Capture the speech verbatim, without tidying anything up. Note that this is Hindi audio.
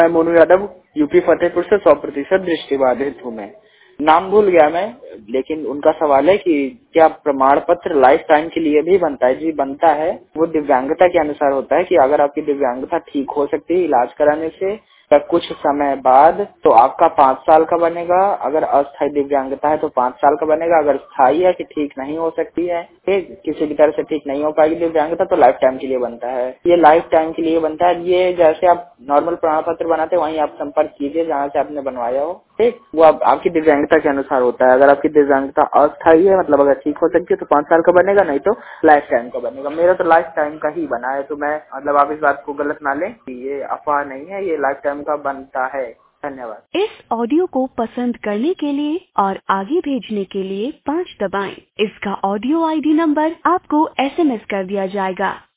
मैं मोनू यादव यूपी फतेहपुर से सौ प्रतिशत दृष्टिबाधित हूँ। मैं नाम भूल गया मैं, लेकिन उनका सवाल है कि क्या प्रमाण पत्र लाइफ टाइम के लिए भी बनता है? जी बनता है। वो दिव्यांगता के अनुसार होता है कि अगर आपकी दिव्यांगता ठीक हो सकती है इलाज कराने से या कुछ समय बाद तो आपका पाँच साल का बनेगा। अगर अस्थायी दिव्यांगता है तो पाँच साल का बनेगा। अगर स्थायी है कि ठीक नहीं हो सकती है, ठीक किसी भी तरह से ठीक नहीं हो पाएगी दिव्यांगता, तो लाइफ टाइम के लिए बनता है। ये लाइफ टाइम के लिए बनता है। ये जैसे आप नॉर्मल प्रमाण पत्र बनाते हैं वहीं आप संपर्क कीजिए जहाँ से आपने बनवाया हो, ठीक। वो आप, आपकी दिव्यांगता के अनुसार होता है। अगर आपकी दिव्यांगता अस्थायी है, मतलब अगर ठीक हो सकती है तो पाँच साल का बनेगा, नहीं तो लाइफ टाइम का बनेगा। मेरा तो लाइफ टाइम का ही बना है, तो मैं मतलब आप इस बात को गलत ना लें कि ये अफवाह नहीं है, ये लाइफ टाइम का बनता है। धन्यवाद। इस ऑडियो को पसंद करने के लिए और आगे भेजने के लिए पाँच दबाएं। इसका ऑडियो आईडी नंबर आपको एसएमएस कर दिया जाएगा।